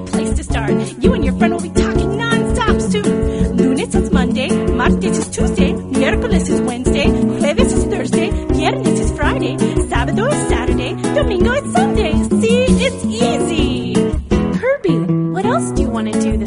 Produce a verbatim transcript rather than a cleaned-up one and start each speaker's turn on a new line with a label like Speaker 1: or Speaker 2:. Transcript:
Speaker 1: great place to start. You and your friend will be talking non-stop soon. Lunes is Monday, martes is Tuesday, miércoles is Wednesday, jueves is Thursday, viernes is Friday, sábado is Saturday, domingo is Sunday. See, it's easy. Kirby, what else do you want to do this